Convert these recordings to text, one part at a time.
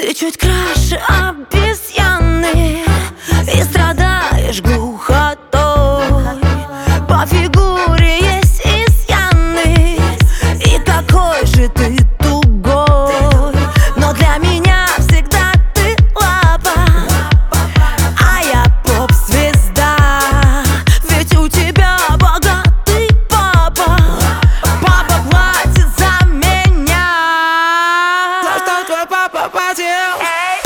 Ты чуть краше обезьяны и страдаешь глухотой. По фигуре есть изъяны, и какой же ты тугой. Но для меня всегда ты лапа, а я поп-звезда. Ведь у тебя богатый папа. Папа платит за меня. То, что твой папа потел.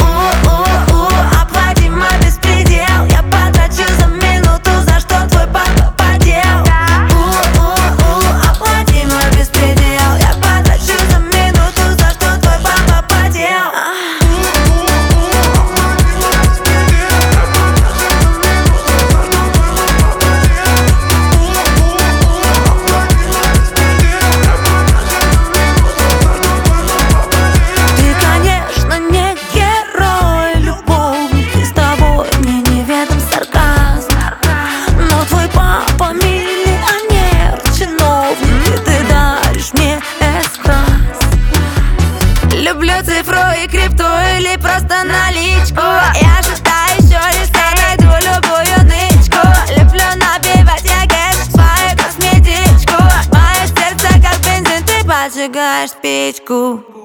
Оплати мой беспредел. Я потрачу за минуту, за что твой папа подел. Оплати мой беспредел. Я потрачу за минуту, за что твой папа подел. Ты, конечно, не герой, любовник, и с тобой мне неведом сарказм. Но твой папа миллионер, чиновник, и ты даришь мне эскрас. Люблю цифру и крипту или просто наличку. Я шестая еще листа, найду любую нычку. Люблю набивать я кэш в свою косметичку. Мое сердце как бензин, ты поджигаешь спичку.